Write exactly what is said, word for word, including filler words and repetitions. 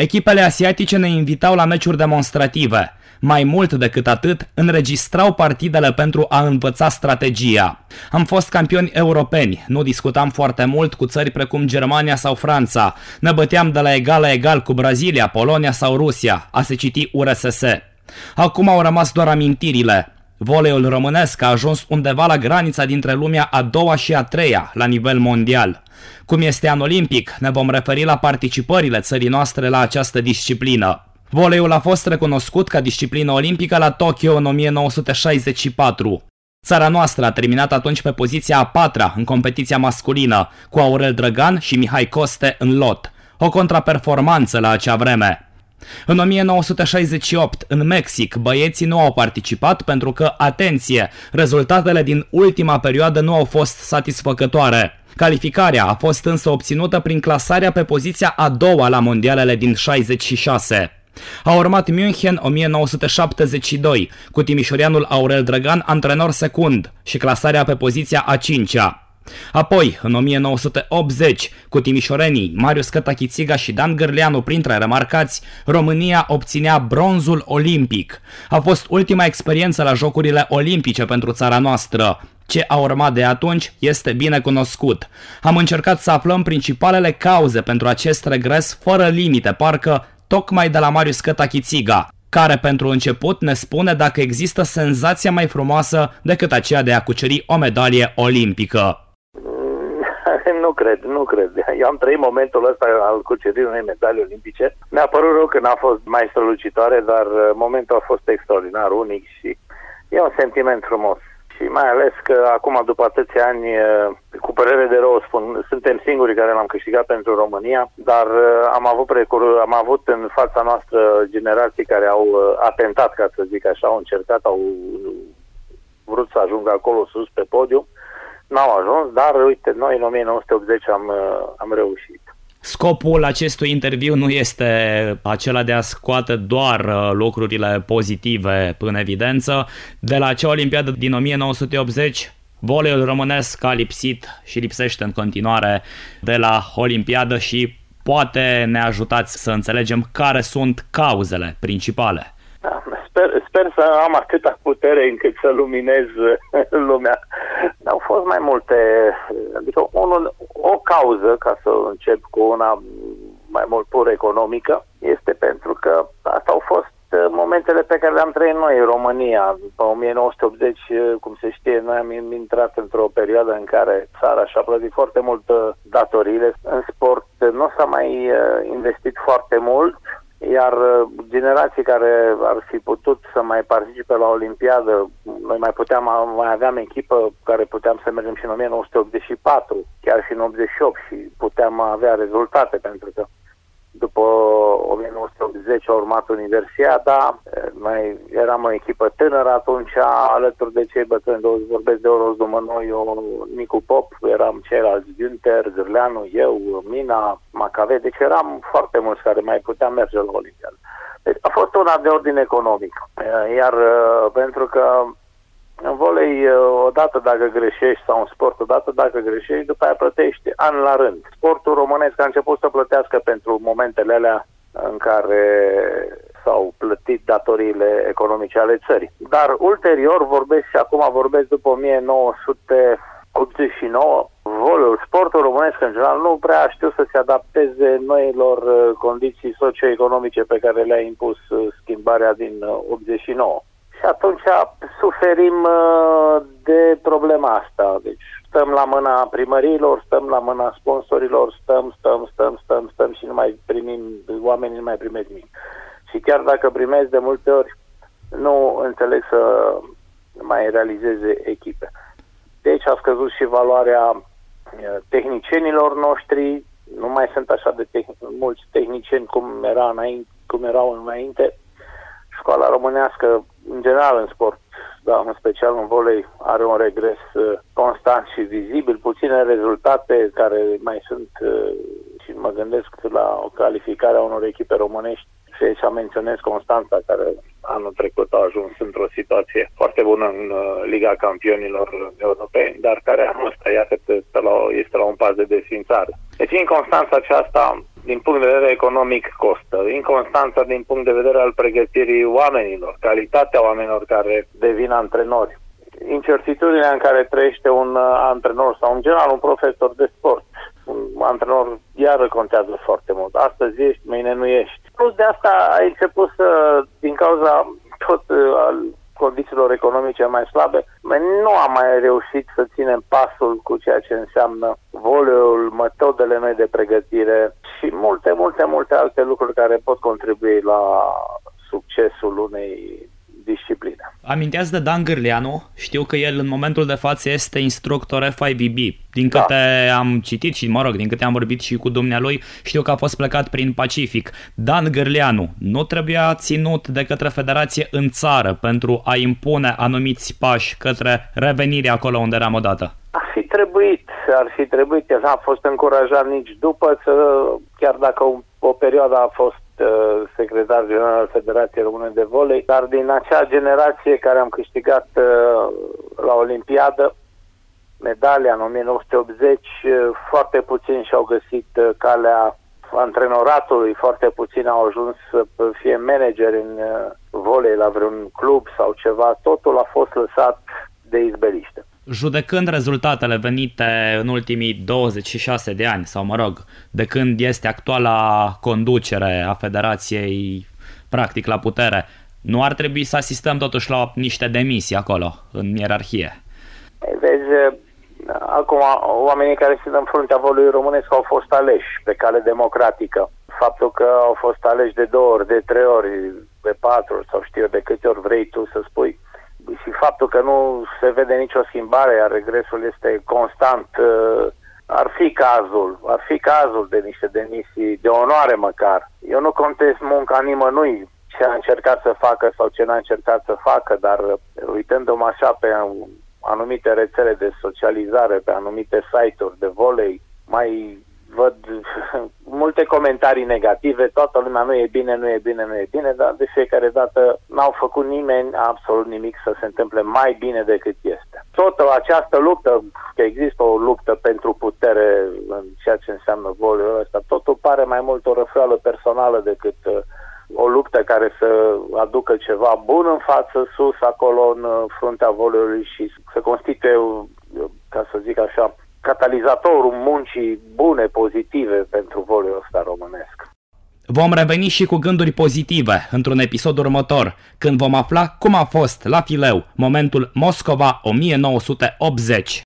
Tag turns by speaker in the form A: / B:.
A: Echipele asiatice ne invitau la meciuri demonstrative. Mai mult decât atât, înregistrau partidele pentru a învăța strategia. Am fost campioni europeni, nu discutam foarte mult cu țări precum Germania sau Franța. Ne băteam de la egal la egal cu Brazilia, Polonia sau Rusia, a se citi U R S S. Acum au rămas doar amintirile. Voleiul românesc a ajuns undeva la granița dintre lumea a doua și a treia, la nivel mondial. Cum este an olimpic, ne vom referi la participările țării noastre la această disciplină. Voleiul a fost recunoscut ca disciplină olimpică la Tokyo în o mie nouă sute șaizeci și patru. Țara noastră a terminat atunci pe poziția a patra în competiția masculină, cu Aurel Drăgan și Mihai Coste în lot, o contraperformanță la acea vreme. În o mie nouă sute șaizeci și opt, în Mexic, băieții nu au participat pentru că, atenție, rezultatele din ultima perioadă nu au fost satisfăcătoare. Calificarea a fost însă obținută prin clasarea pe poziția a doua la mondialele din șaizeci și șase. A urmat München o mie nouă sute șaptezeci și doi, cu timișoreanul Aurel Drăgan antrenor secund și clasarea pe poziția a cincea. Apoi, în o mie nouă sute optzeci, cu timișorenii Marius Cătachițiga și Dan Gârleanu printre remarcați, România obținea bronzul olimpic. A fost ultima experiență la Jocurile Olimpice pentru țara noastră. Ce a urmat de atunci este bine cunoscut. Am încercat să aflăm principalele cauze pentru acest regres fără limite, parcă tocmai de la Marius Cătachițiga, care pentru început ne spune dacă există senzația mai frumoasă decât aceea de a cuceri o medalie olimpică.
B: Nu cred, nu cred. Eu am trăit momentul ăsta al cuceririi unei medalii olimpice. Mi-a părut rău că n-a fost mai strălucitoare, dar momentul a fost extraordinar, unic și e un sentiment frumos. Și mai ales că acum, după atâția ani, cu părere de rău spun, suntem singurii care l-am câștigat pentru România, dar am avut, precur, am avut în fața noastră generații care au atentat, ca să zic așa, au încercat, au vrut să ajungă acolo sus pe podium. N-au ajuns, dar uite, noi în o mie nouă sute optzeci am, am reușit.
A: Scopul acestui interviu nu este acela de a scoate doar lucrurile pozitive în evidență. De la acea olimpiadă din o mie nouă sute optzeci, voleiul românesc a lipsit și lipsește în continuare de la olimpiadă și poate ne ajutați să înțelegem care sunt cauzele principale.
B: Da, sper, sper să am atâta putere încât să luminez lumea. Au fost mai multe, adică unul, o cauză, ca să încep cu una mai mult pur economică, este pentru că asta au fost momentele pe care le-am trăit noi în România. După o mie nouă sute optzeci, cum se știe, noi am intrat într-o perioadă în care țara și-a plătit foarte mult datoriile. În sport nu s-a mai investit foarte mult, iar generații care ar fi putut să mai participe la Olimpiadă, noi mai puteam, mai aveam echipă care puteam să mergem și în o mie nouă sute optzeci și patru, chiar și în optzeci și opt și puteam avea rezultate, pentru că după o mie nouă sute optzeci a urmat Universiada, noi eram o echipă tânără atunci, alături de cei bătrâni, vorbesc de Oros Dumănoiu, Nicu Pop, eram ceilalți, Günther, Zârleanu, eu, Mina, Macave, deci eram foarte mulți care mai puteam merge la Olimpiadă. Deci a fost una de ordin economic, iar pentru că în volei, odată dacă greșești, sau în sport, odată dacă greșești, după aia plătești an la rând. Sportul românesc a început să plătească pentru momentele alea în care s-au plătit datoriile economice ale țării. Dar ulterior, vorbesc și acum vorbesc după o mie nouă sute optzeci și nouă, voleiul, sportul românesc în general nu prea a știut să se adapteze noilor condiții socioeconomice pe care le-a impus schimbarea din optzeci și nouă. Și atunci suferim de problema asta. Deci stăm la mâna primăriilor, stăm la mâna sponsorilor, stăm, stăm, stăm, stăm, stăm și nu mai primim, oamenii nu mai primesc nimic. Și chiar dacă primesc, de multe ori nu înțeleg să mai realizeze echipe. Deci a scăzut și valoarea tehnicienilor noștri, nu mai sunt așa de tehn- mulți tehnicieni cum, era înainte, cum erau înainte. Școala românească, în general în sport, dar în special în volei, are un regres constant și vizibil, puține rezultate care mai sunt, și mă gândesc la o calificare a unor echipe românești Și aici menționez Constanța, care anul trecut a ajuns într-o situație foarte bună în Liga Campionilor Europeni, dar care anul ăsta, iată, este la, este la un pas de desfințare. Deci inconstanța aceasta, din punct de vedere economic, costă. Inconstanța din punct de vedere al pregătirii oamenilor, calitatea oamenilor care devin antrenori. Incertitudinea în care trăiește un antrenor sau, în general, un profesor de sport. Un antrenor iară contează foarte mult. Astăzi ești, mâine nu ești. Plus de asta ai început să, din cauza tot al condițiilor economice mai slabe, nu am mai reușit să ținem pasul cu ceea ce înseamnă voleiul, metodele noi de pregătire și multe, multe, multe alte lucruri care pot contribui la succesul unei discipline.
A: Aminteați de Dan Gârleanu, știu că el în momentul de față este instructor F I V B. Din câte da. am citit și, mă rog, din câte am vorbit și cu dumnealui, știu că a fost plecat prin Pacific. Dan Gârleanu nu trebuia ținut de către federație în țară pentru a impune anumiți pași către revenirea acolo unde eram odată?
B: Ar fi trebuit, ar fi trebuit. El n-a fost încurajat nici după, să, chiar dacă o, o perioadă a fost secretar general al Federației Române de Volei, dar din acea generație care am câștigat la Olimpiadă medalia în o mie nouă sute optzeci, foarte puțini și-au găsit calea antrenoratului, foarte puțini au ajuns să fie manageri în volei la vreun club sau ceva, totul a fost lăsat de izbeliște.
A: Judecând rezultatele venite în ultimii douăzeci și șase de ani, sau mă rog, de când este actuala conducere a Federației practic la putere, nu ar trebui să asistăm totuși la niște demisii acolo, în ierarhie?
B: Vezi, acum oamenii care sunt în fruntea voleiului românesc au fost aleși pe cale democratică. Faptul că au fost aleși de două ori, de trei ori, de patru ori, sau știu eu de câte ori vrei tu să spui, și faptul că nu se vede nicio schimbare, iar regresul este constant, ar fi cazul, ar fi cazul de niște demisii de onoare măcar. Eu nu contest munca nimănui, ce a încercat să facă sau ce n-a încercat să facă, dar uitându-mă așa pe anumite rețele de socializare, pe anumite site-uri de volei, mai văd multe comentarii negative, toată lumea nu e bine, nu e bine, nu e bine, dar de fiecare dată n-au făcut nimeni absolut nimic să se întâmple mai bine decât este. Tot această luptă, că există o luptă pentru putere în ceea ce înseamnă voleiul ăsta, totul pare mai mult o răfeală personală decât o luptă care să aducă ceva bun în față, sus, acolo, în fruntea voleiului și să constituie, ca să zic așa, catalizatorul muncii bune, pozitive pentru voleiul ăsta românesc.
A: Vom reveni și cu gânduri pozitive într-un episod următor, când vom afla cum a fost la fileu momentul Moscova o mie nouă sute optzeci.